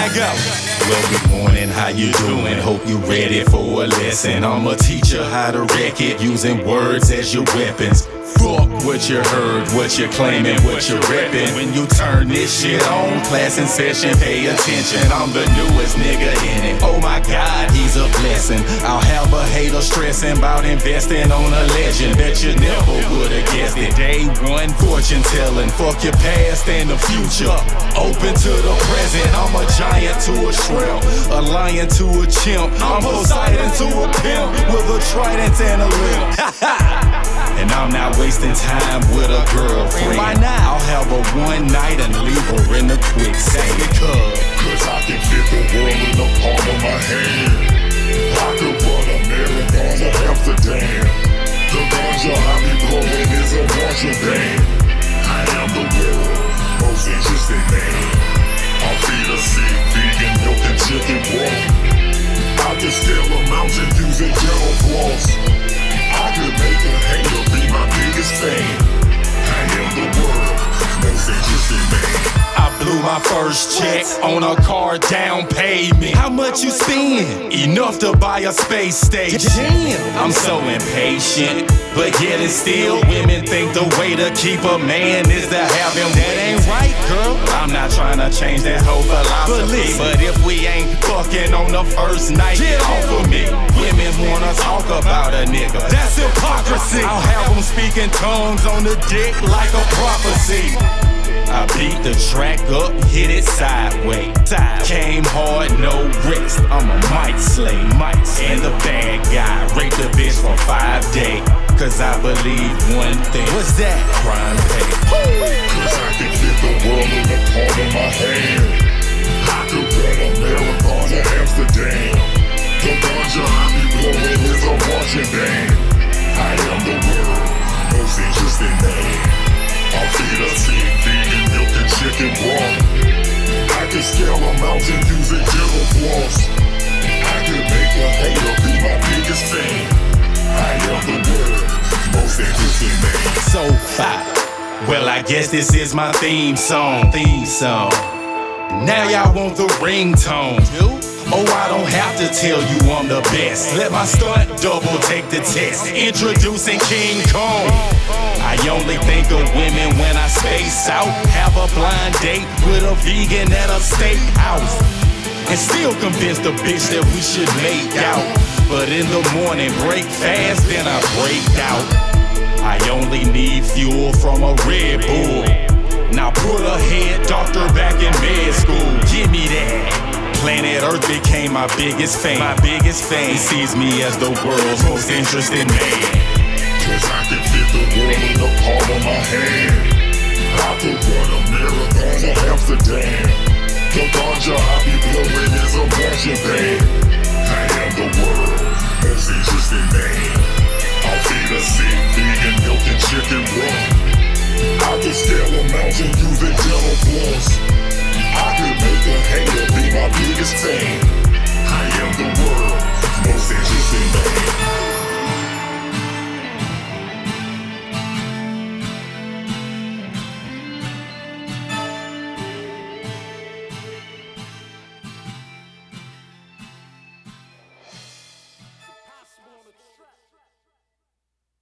Now go. Well, good morning, how you doing? Hope you ready for a lesson. I'ma teach you how to wreck it using words as your weapons. Fuck what you heard, what you claiming, what you reppin'. When you turn this shit on, class in session, pay attention. I'm the newest nigga in it. Oh my God, he's a blessing. I'll have a hater stressing about investing on a legend. Bet you never would've guessed it. Day one, fortune telling. Fuck your past and the future. Open to the present. I'm a giant to a shrimp, a lion to a chimp. I'm Poseidon to a pimp with a trident and a limp. And I'm not wasting time with a girlfriend. Why not? I'll have her one night and leave her in the quicksand. Cause I can fit the world in the palm of my hand. I could run a marathon to Amsterdam. The ganja I be blowing is a marching band. I am the world's most interesting man. I'll feed a sick vegan milk and chicken broth. I can scale a mountain using ghetto floss. I could make a hater be my biggest fan. I am the world's most interesting man. I blew my first check on a car down payment. How much you spend? Enough to buy a space station. Damn. I'm so impatient, but yet and still women think the way to keep a man is to have him. That ain't right, girl. I'm not trying to change that whole philosophy, but if we ain't fucking on the first night, get off of me. Women wanna talk about a nigga. That's hypocrisy. I'll have them speaking tongues on the dick like a prophecy. I beat the track up, hit it sideways. Came hard, no rest. I'm a mic slay, and the bad guy raped the bitch for 5 days. Cause I believe one thing. What's that? Crime pay. Cause I can fit the world in the palm of my hand. I could run a marathon to Amsterdam. The ganja I be blowing is a marching band. I am the world's most interesting man. I'll feed a sick vegan milk and chicken broth. I can scale a mountain using ghetto floss. I could make a hater be my biggest fan. I am the world's most interesting man. So fire. Well, I guess this is my theme song. Now y'all want the ringtone. Oh, I don't have to tell you I'm the best. Let my stunt double take the test. Introducing King Kong. I only think of women when I space out. Have a blind date with a vegan at a steakhouse. And still convince the bitch that we should make out. But in the morning, break fast, then I break out. I only need fuel from a Red Bull. Now put a head doctor back in med school. Give me that. Planet Earth became my biggest fan. He sees me as the world's most interesting man. Cause I can fit the world in the palm of my hand. I could run a marathon to Amsterdam. The ganja I be blowing is a marching